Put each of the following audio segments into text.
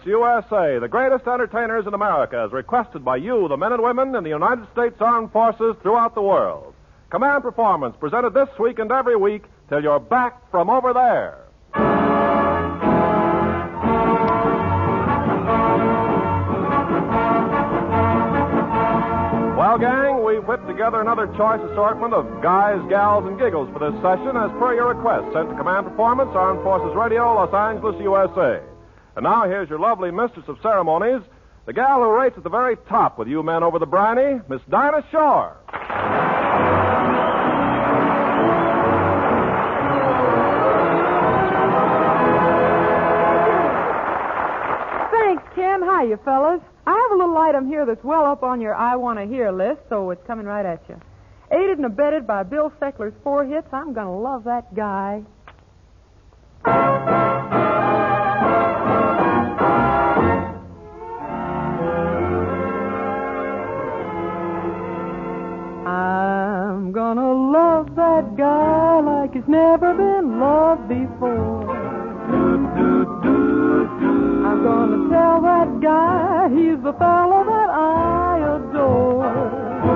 USA, the greatest entertainers in America, as requested by you, the men and women in the United States Armed Forces throughout the world. Command Performance, presented this week and every week till you're back from over there. Well, gang, we've whipped together another choice assortment of guys, gals, and giggles for this session as per your request, sent to Command Performance, Armed Forces Radio, Los Angeles, USA. And now here's your lovely mistress of ceremonies, the gal who rates at the very top with you men over the briny, Miss Dinah Shore. Thanks, Ken. Hiya, fellas. I have a little item here that's well up on your I Want to Hear list, so it's coming right at you. Aided and abetted by Bill Seckler's 4 hits, I'm going to love that guy. I'm going to love that guy like he's never been loved before. I'm gonna tell that guy he's the fellow that I adore.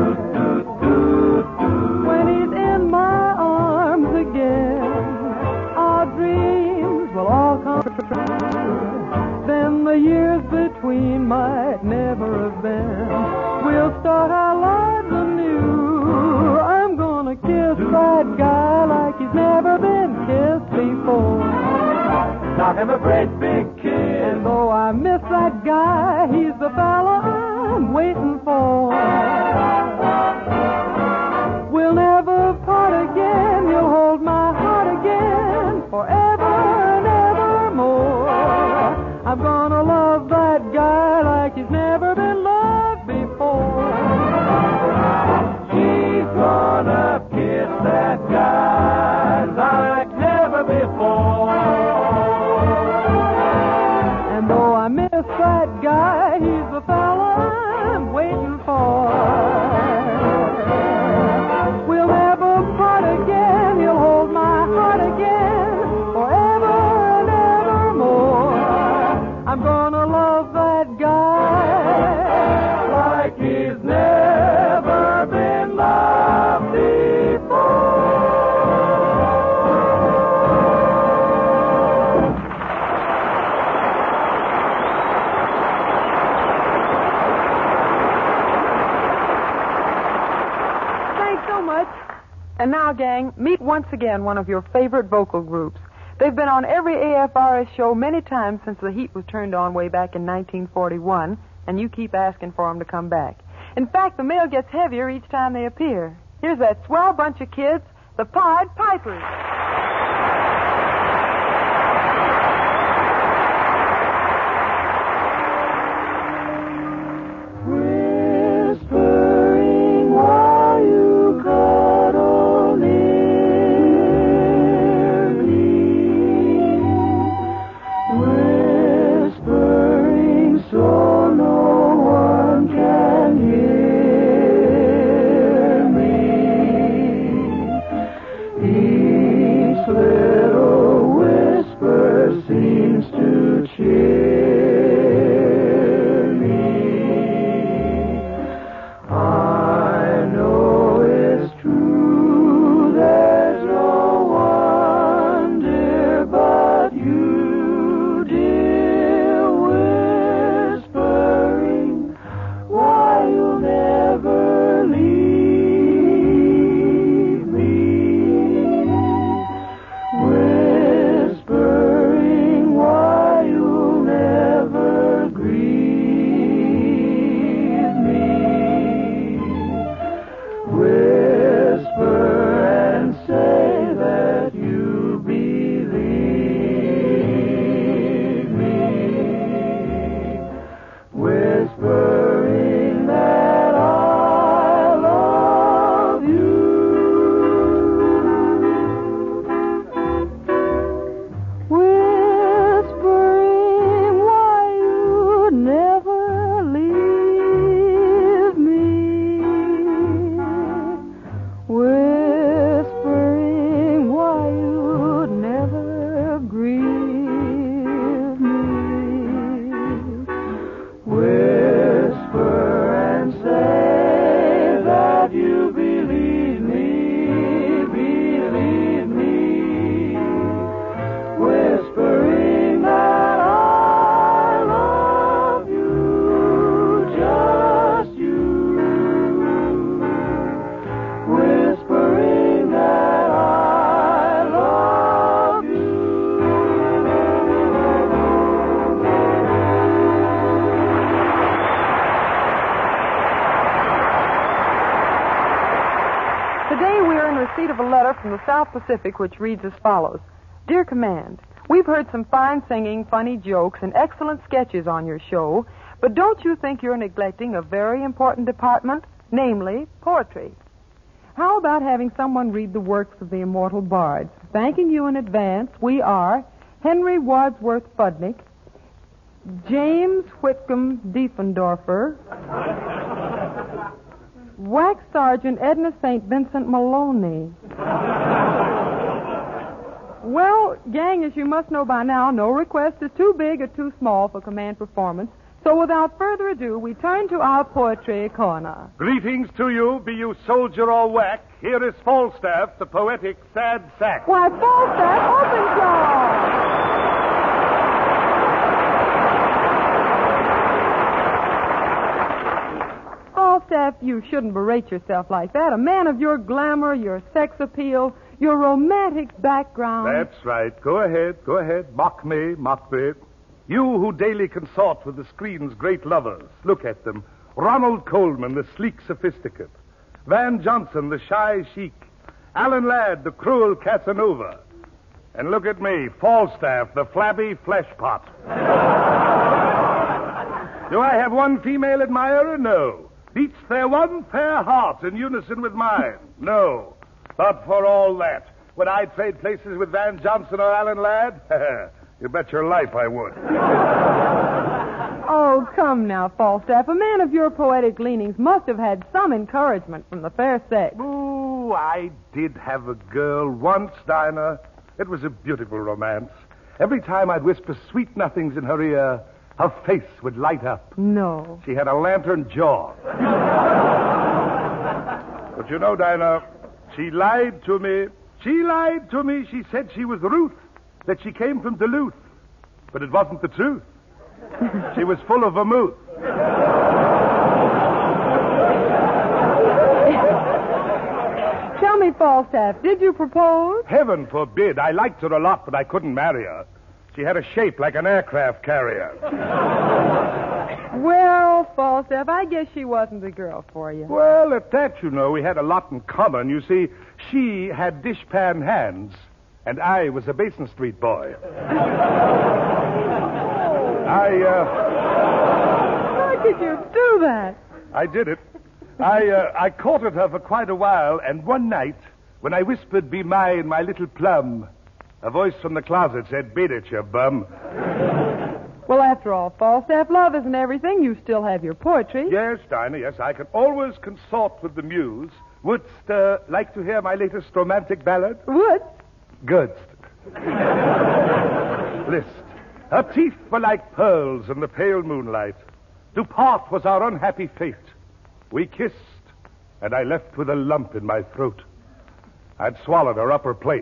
When he's in my arms again, our dreams will all come true. Then the years between might never have been. We'll start our lives anew. I'm gonna kiss that guy like he's never been kissed before. Knock him a great big kiss. And though I miss that guy, he's the fella I'm waiting for. We'll never part again. He'll hold my heart again forever and evermore. I'm gonna love that guy like he's never been loved before. She's gonna kiss that guy like never before. I miss that guy, he's the fella I'm waiting for. We'll never part again, he'll hold my heart again forever and evermore. I'm gonna love that guy like he's never been loved before. And now, gang, meet once again one of your favorite vocal groups. They've been on every AFRS show many times since the heat was turned on way back in 1941, and you keep asking for them to come back. In fact, the mail gets heavier each time they appear. Here's that swell bunch of kids, the Pied Pipers. He receipt of a letter from the South Pacific which reads as follows. Dear Command, we've heard some fine singing, funny jokes, and excellent sketches on your show, but don't you think you're neglecting a very important department, namely poetry? How about having someone read the works of the immortal bards? Thanking you in advance, we are Henry Wadsworth Budnick, James Whitcomb Diefendorfer, Wax Sergeant Edna St. Vincent Maloney. Well, gang, as you must know by now, no request is too big or too small for command performance. So without further ado, we turn to our poetry corner. Greetings to you, be you soldier or whack. Here is Falstaff, the poetic sad sack. Why, Falstaff, open jaw! Falstaff, you shouldn't berate yourself like that. A man of your glamour, your sex appeal, your romantic background. That's right. Go ahead. Mock me. You who daily consort with the screen's great lovers. Look at them. Ronald Colman, the sleek sophisticate. Van Johnson, the shy chic. Alan Ladd, the cruel Casanova. And look at me, Falstaff, the flabby fleshpot. Do I have one female admirer? No. Beats there one fair heart in unison with mine? No. But for all that, would I trade places with Van Johnson or Alan Ladd? You bet your life I would. Oh, come now, Falstaff. A man of your poetic leanings must have had some encouragement from the fair sex. Ooh, I did have a girl once, Dinah. It was a beautiful romance. Every time I'd whisper sweet nothings in her ear, her face would light up. No. She had a lantern jaw. But you know, Dinah, she lied to me. She said she was Ruth, that she came from Duluth. But it wasn't the truth. She was full of vermouth. Tell me, Falstaff, did you propose? Heaven forbid. I liked her a lot, but I couldn't marry her. She had a shape like an aircraft carrier. Well, Falstaff, I guess she wasn't the girl for you. Well, at that, you know, we had a lot in common. You see, she had dishpan hands, and I was a Basin Street boy. How could you do that? I did it. I courted her for quite a while, and one night, when I whispered, "Be mine, my little plum," a voice from the closet said, "Beat it, you bum." Well, after all, Falstaff, love isn't everything. You still have your poetry. Yes, Dinah, yes. I can always consort with the muse. Wouldst like to hear my latest romantic ballad? Would? Good. List. Her teeth were like pearls in the pale moonlight. To part was our unhappy fate. We kissed, and I left with a lump in my throat. I'd swallowed her upper plate.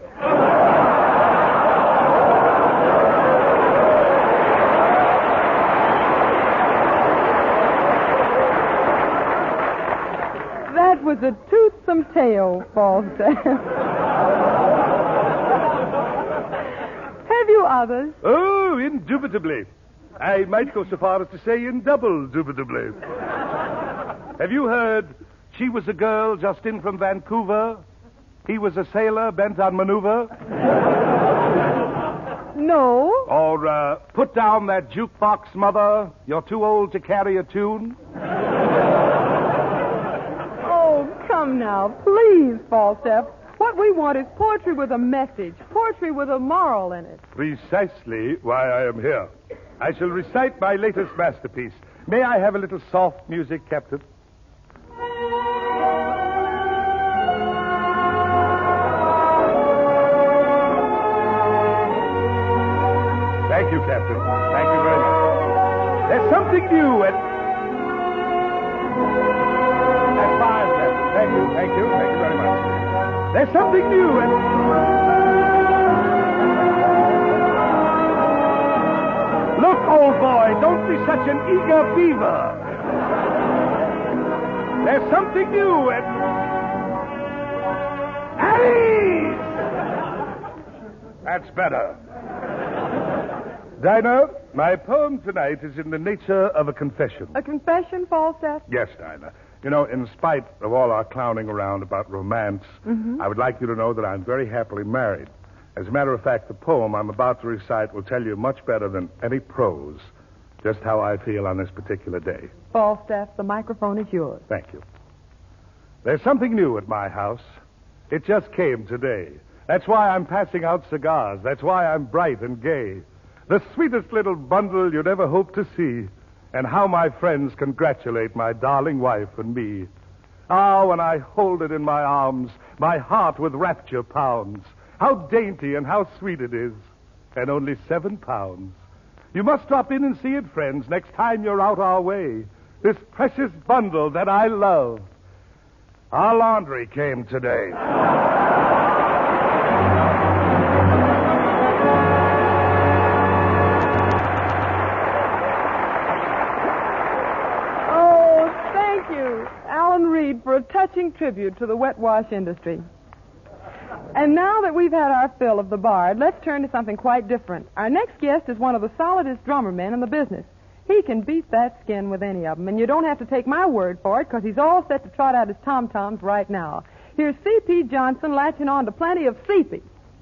That was a toothsome tale, Falstaff. Have you others? Oh, indubitably. I might go so far as to say indubitably. Have you heard she was a girl just in from Vancouver? He was a sailor bent on maneuver? No. Or, put down that jukebox, mother. You're too old to carry a tune? Oh, come now, please, Falstaff. What we want is poetry with a message, poetry with a moral in it. Precisely why I am here. I shall recite my latest masterpiece. May I have a little soft music, Captain? Thank you, Captain. Thank you very much. There's something new and... That's fine, Captain. Thank you very much. There's something new and... Look, old boy, don't be such an eager beaver. There's something new and... Alice! That's better. Dinah, my poem tonight is in the nature of a confession. A confession, Falstaff? Yes, Dinah. You know, in spite of all our clowning around about romance, I would like you to know that I'm very happily married. As a matter of fact, the poem I'm about to recite will tell you much better than any prose just how I feel on this particular day. Falstaff, the microphone is yours. Thank you. There's something new at my house. It just came today. That's why I'm passing out cigars. That's why I'm bright and gay. The sweetest little bundle you'd ever hope to see. And how my friends congratulate my darling wife and me. Ah, when I hold it in my arms, my heart with rapture pounds. How dainty and how sweet it is. And only 7 pounds. You must drop in and see it, friends, next time you're out our way. This precious bundle that I love. Our laundry came today. For a touching tribute to the wet wash industry. And now that we've had our fill of the bard, let's turn to something quite different. Our next guest is one of the solidest drummer men in the business. He can beat that skin with any of them, and you don't have to take my word for it, because he's all set to trot out his tom-toms right now. Here's C.P. Johnson latching on to plenty of C.P.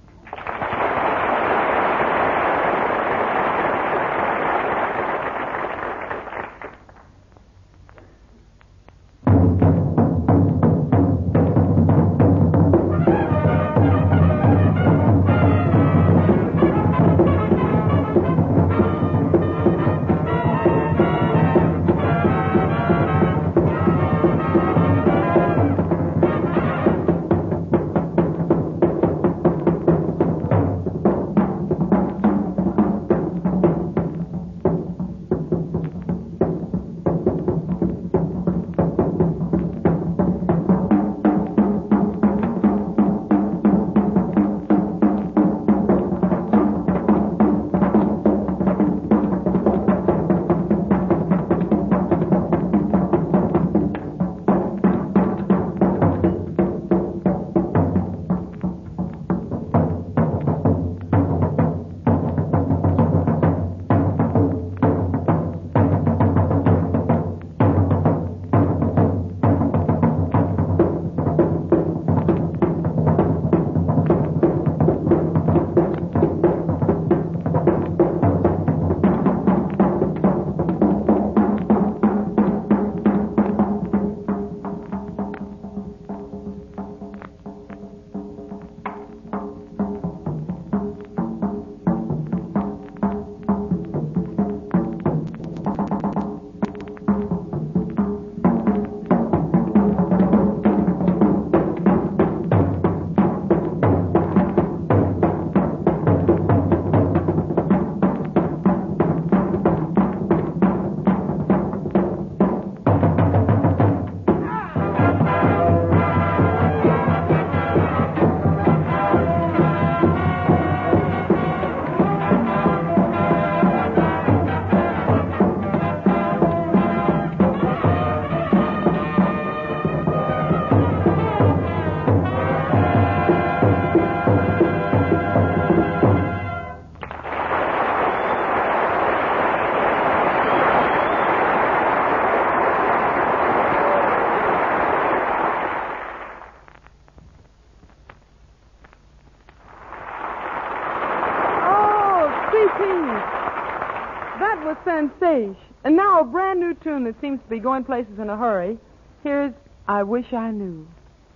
That was sensation. And now a brand new tune that seems to be going places in a hurry. Here's I Wish I Knew.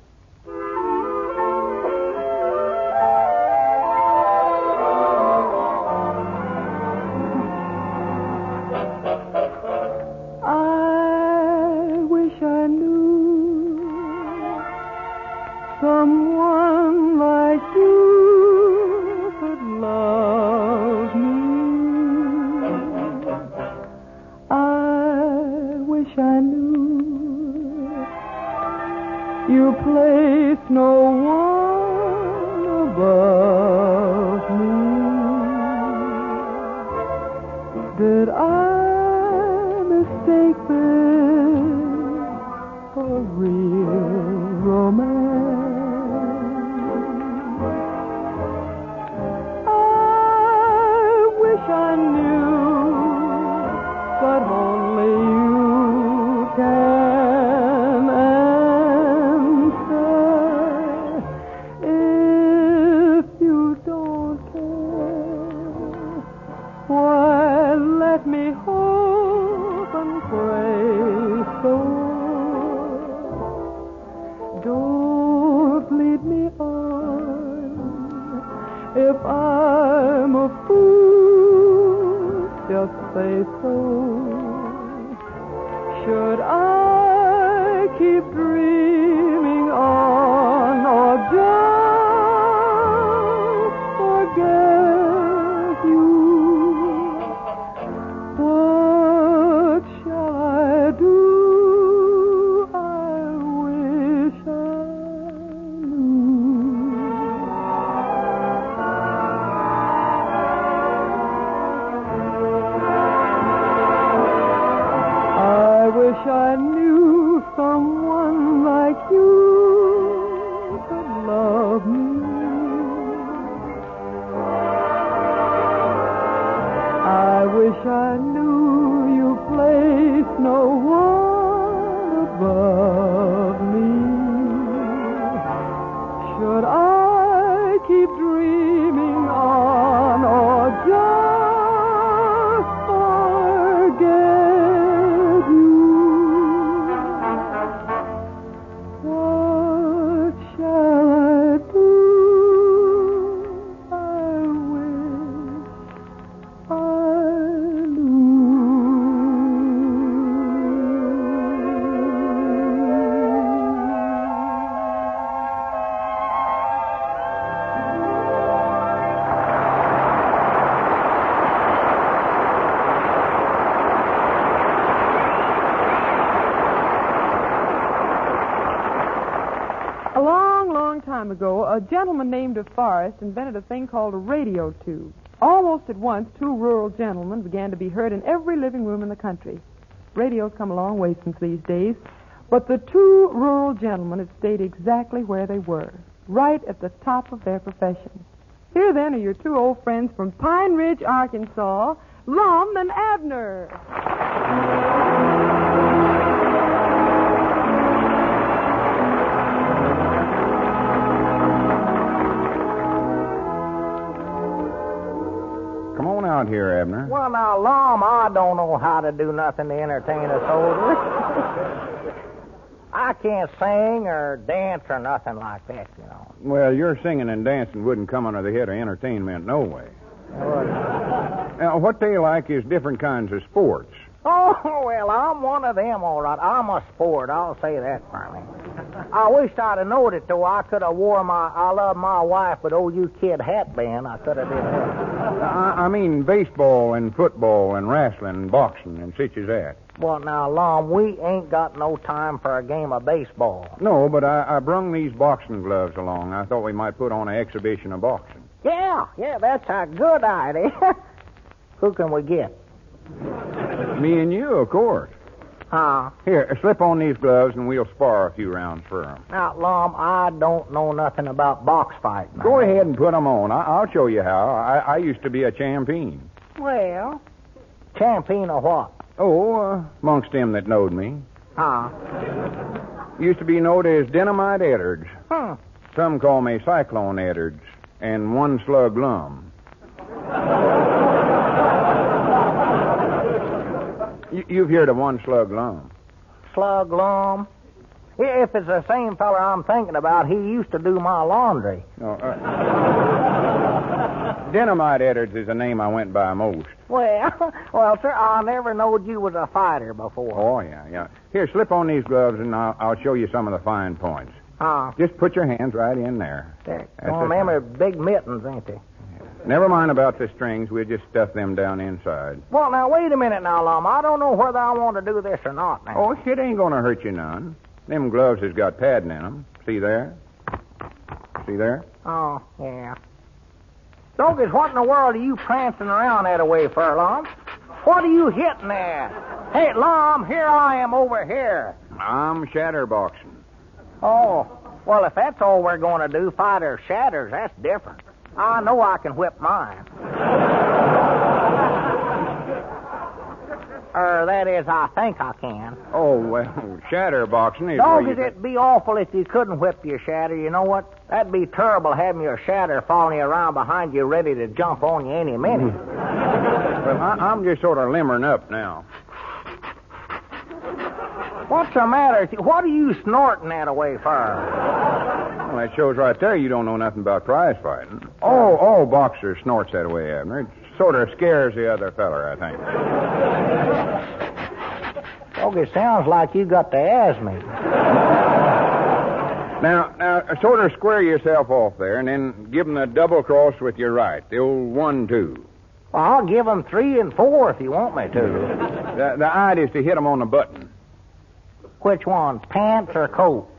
I wish I knew someone like you could love me. I wish I knew you place no one above me. Did I mistake this for real romance? I wish I knew, but only you can if I'm a fool, just say so. Should I keep dreaming on or just forget you? What shall I do? I wish I knew. I wish I knew someone like you could love me. I wish I knew you placed no one above me. Should I keep dreaming on or just forget you? What shall I do? I wish I A long, long time ago, a gentleman named DeForest invented a thing called a radio tube. Almost at once, two rural gentlemen began to be heard in every living room in the country. Radio's come a long way since these days, but the two rural gentlemen had stayed exactly where they were, right at the top of their profession. Here, then, are your two old friends from Pine Ridge, Arkansas, Lum and Abner. Come on out here, Abner. Well, now, Lum, I don't know how to do nothing to entertain a soldier. I can't sing or dance or nothing like that, you know. Well, your singing and dancing wouldn't come under the head of entertainment no way. Now, what they like is different kinds of sports. Oh, well, I'm one of them, all right. I'm a sport, I'll say that for me. I wished I'd have known it, though. I could have wore my I love my wife, but oh, you kid hat band. I could have did that. I mean baseball and football and wrestling and boxing and such as that. Well, now, Lum, we ain't got no time for a game of baseball. No, but I brung these boxing gloves along. I thought we might put on an exhibition of boxing. Yeah, that's a good idea. Who can we get? Me and you, of course. Here, slip on these gloves and we'll spar a few rounds for them. Now, Lum, I don't know nothing about box fighting. Go ahead and put them on. I'll show you how. I used to be a champion. Well, champion of what? Oh, amongst them that knowed me. Used to be known as Dynamite Edwards. Some call me Cyclone Edwards and One Slug Lum. You've heard of One Slug Lum. Slug Lum? If it's the same fella I'm thinking about, he used to do my laundry. No, Dynamite Edwards is the name I went by most. Well, sir, I never knowed you was a fighter before. Oh, yeah. Here, slip on these gloves and I'll show you some of the fine points. Just put your hands right in there. Them are big mittens, ain't they? Never mind about the strings. We'll just stuff them down inside. Well, now, wait a minute now, Lum. I don't know whether I want to do this or not now. Oh, it ain't going to hurt you none. Them gloves has got padding in them. See there? See there? Oh, yeah. Doggers, what in the world are you prancing around that way for, Lum? What are you hitting at? Hey, Lum, here I am over here. I'm shatterboxing. Oh, well, if that's all we're going to do, fight or shatters, that's different. I know I can whip mine. That is, I think I can. Oh, well, shatterboxing is... Doggers, it'd be awful if you couldn't whip your shatter. You know what? That'd be terrible having your shatter following you around behind you ready to jump on you any minute. Well, I'm just sort of limbering up now. What's the matter with you? What are you snorting that away for? Well, that shows right there you don't know nothing about prize fighting. All boxers snorts that way, Abner. It sort of scares the other feller, I think. It sounds like you got the asthma. Now, sort of square yourself off there and then give 'em the double cross with your right, the old 1-2. Well, I'll give them 3 and 4 if you want me to. The idea is to hit 'em on the button. Which one, pants or coat?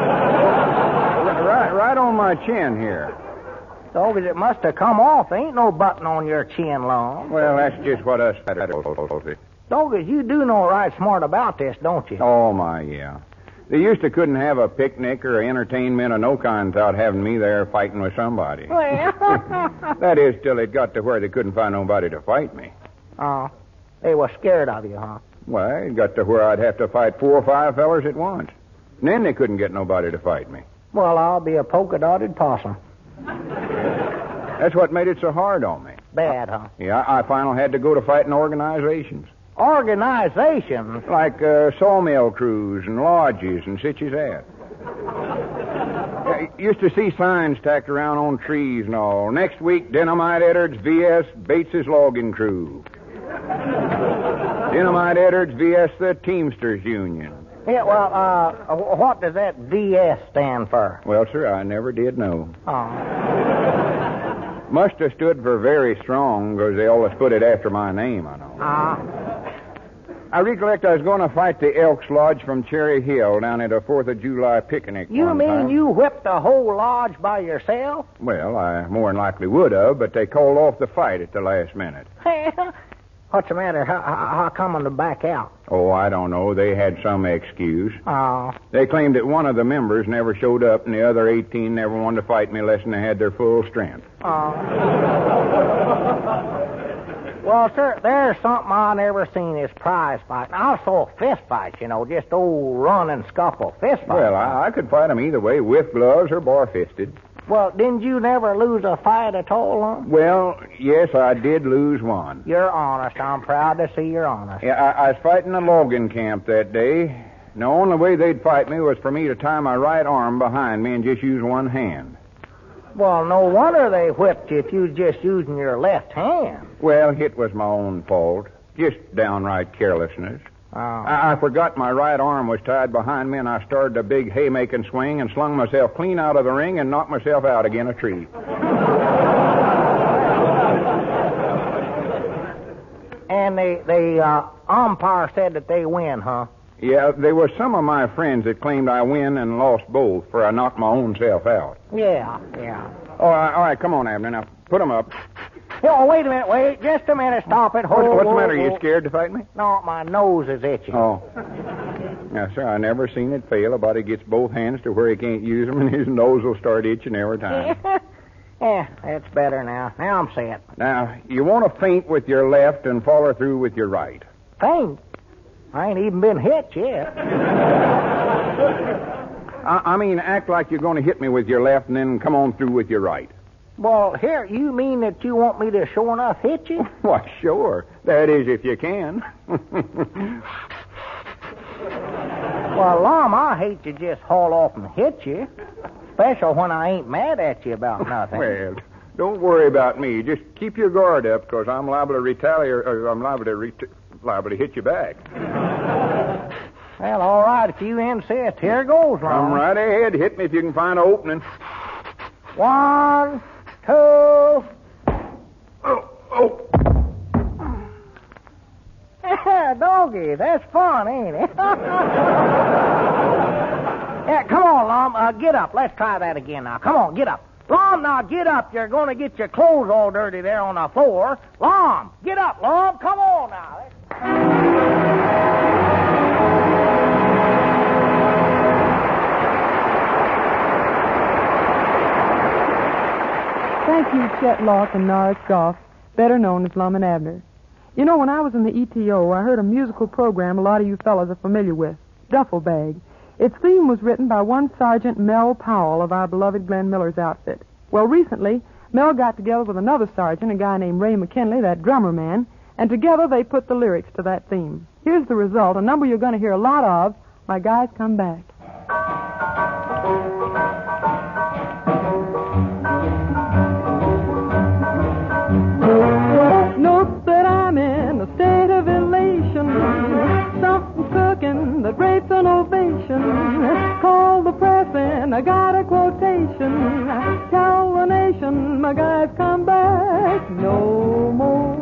Right on my chin here. Doggies, it must have come off. There ain't no button on your chin, Long. Well, that's just what us... Doggies, you do know right smart about this, don't you? Oh, my, yeah. They used to couldn't have a picnic or entertainment of no kind without having me there fighting with somebody. Well... That is, till it got to where they couldn't find nobody to fight me. Oh, they were scared of you, huh? Well, it got to where I'd have to fight 4 or 5 fellers at once. And then they couldn't get nobody to fight me. Well, I'll be a polka-dotted possum. That's what made it so hard on me. Bad, huh? Yeah, I finally had to go to fighting organizations. Organizations? Like sawmill crews and lodges and such as that. Used to see signs tacked around on trees and all. Next week, Dynamite Edwards V.S. Bates's Logging Crew. Dynamite Edwards V.S. the Teamsters Union. Yeah, well, what does that V.S. stand for? Well, sir, I never did know. Oh. Must have stood for very strong, because they always put it after my name, I know. I recollect I was going to fight the Elks Lodge from Cherry Hill down at a 4th of July picnic. You one mean time. you whipped the whole lodge by yourself? Well, I more than likely would have, but they called off the fight at the last minute. What's the matter? How come to back out? Oh, I don't know. They had some excuse. Oh. They claimed that one of the members never showed up and the other 18 never wanted to fight me unless they had their full strength. Oh. Well, sir, there's something I never seen is prize fighting. I saw fist fights, just old run and scuffle fist fights. Well, I could fight them either way, with gloves or bar-fisted. Well, didn't you never lose a fight at all, huh? Well, yes, I did lose one. You're honest. I'm proud to see you're honest. Yeah, I was fighting a logging camp that day. And the only way they'd fight me was for me to tie my right arm behind me and just use one hand. Well, no wonder they whipped you if you was just using your left hand. Well, it was my own fault. Just downright carelessness. Oh. I forgot my right arm was tied behind me, and I started a big haymaking swing and slung myself clean out of the ring and knocked myself out again a tree. And the umpire said that they win, huh? Yeah, there were some of my friends that claimed I win and lost both, for I knocked my own self out. Yeah. All right, come on, Abner. Now, put them up. Oh, wait a minute. Wait, just a minute. Stop it. What's the matter? Are you scared to fight me? No, my nose is itchy. Oh. Now, sir, I never seen it fail. A body gets both hands to where he can't use them, and his nose will start itching every time. Yeah, that's better now. Now I'm set. Now, you want to feint with your left and follow through with your right. Feint? I ain't even been hit yet. I mean, act like you're going to hit me with your left and then come on through with your right. Well, here, you mean that you want me to sure enough hit you? Why, sure. That is, if you can. Well, Lum, I hate to just haul off and hit you, especially when I ain't mad at you about nothing. Well, don't worry about me. Just keep your guard up, because I'm liable to retaliate, or I'm liable to hit you back. Well, all right, if you insist. Here goes, Lum. Come right ahead. Hit me if you can find an opening. 1, 2... Oh. Doggy, that's fun, ain't it? Yeah, come on, Lum. Get up. Let's try that again now. Come on, get up. Lum, now get up. You're going to get your clothes all dirty there on the floor. Lum, get up, Lum. Come on now. Thank you, Chet Locke and Norris Goff, better known as Lum and Abner. You know, when I was in the ETO, I heard a musical program a lot of you fellas are familiar with, Duffel Bag. Its theme was written by one Sergeant Mel Powell of our beloved Glenn Miller's outfit. Well, recently, Mel got together with another sergeant, a guy named Ray McKinley, that drummer man, and together they put the lyrics to that theme. Here's the result, a number you're going to hear a lot of my guys come back. Note that I'm in a state of elation, something cooking that rates an ovation. Call the press and I got a quotation. Tell the nation my guys come back. No more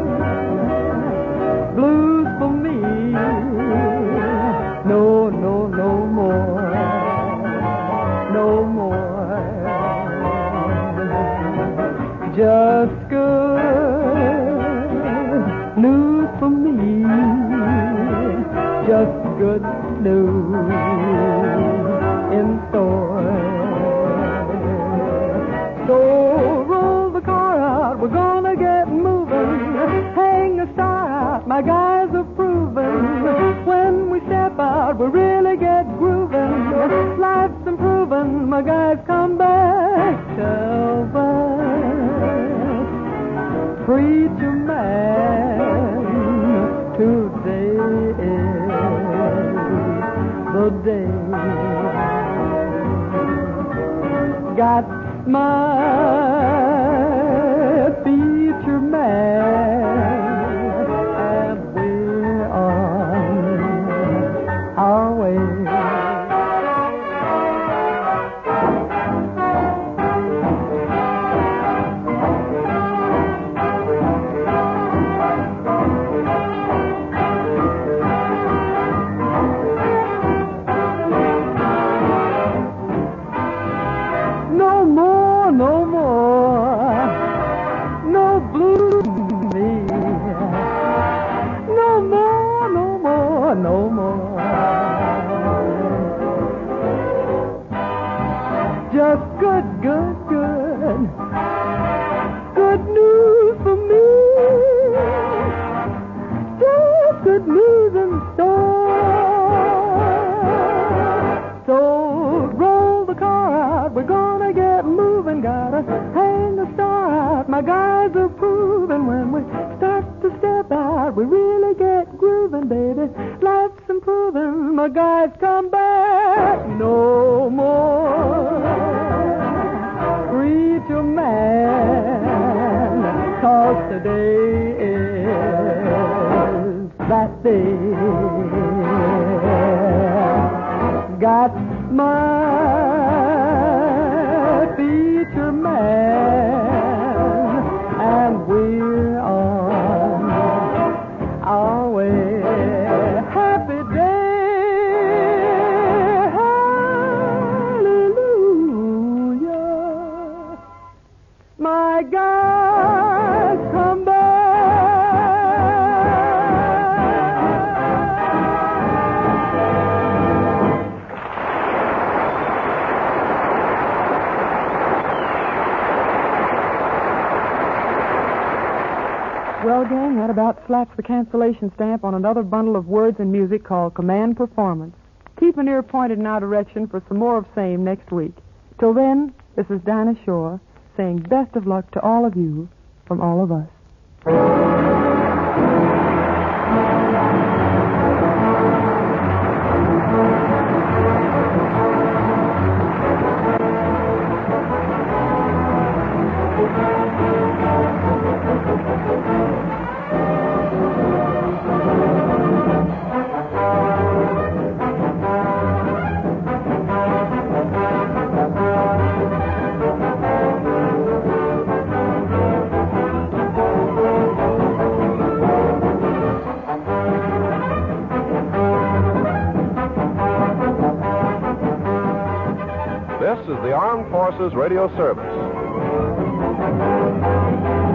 blues for me. No, no, no more. No more. Just good news for me. Just good news in store. So roll the car out, we're gonna get moving. Hang a star out, my guys are proving. When we step out, we really get grooving. Life's improving, my guys come back. Tell that preacher man today is the day. Got my feature man, and we're on our way. No more, no more, no blue me. No more, no more, no more. Just good, good, good. Good news for me. Just good news in store. So roll the car out, we're gonna get moving. Gotta hang the star out, my guys are proving. When we start to step out, we really get grooving, baby. Life's improving, my guys come back. No more preacher man, 'cause today is that day. Got my feature man, and we're on our way. Happy day, hallelujah. My guys come back. Well, gang, that about slaps the cancellation stamp on another bundle of words and music called Command Performance. Keep an ear pointed in our direction for some more of same next week. Till then, this is Dinah Shore saying best of luck to all of you from all of us. This is the Armed Forces Radio Service.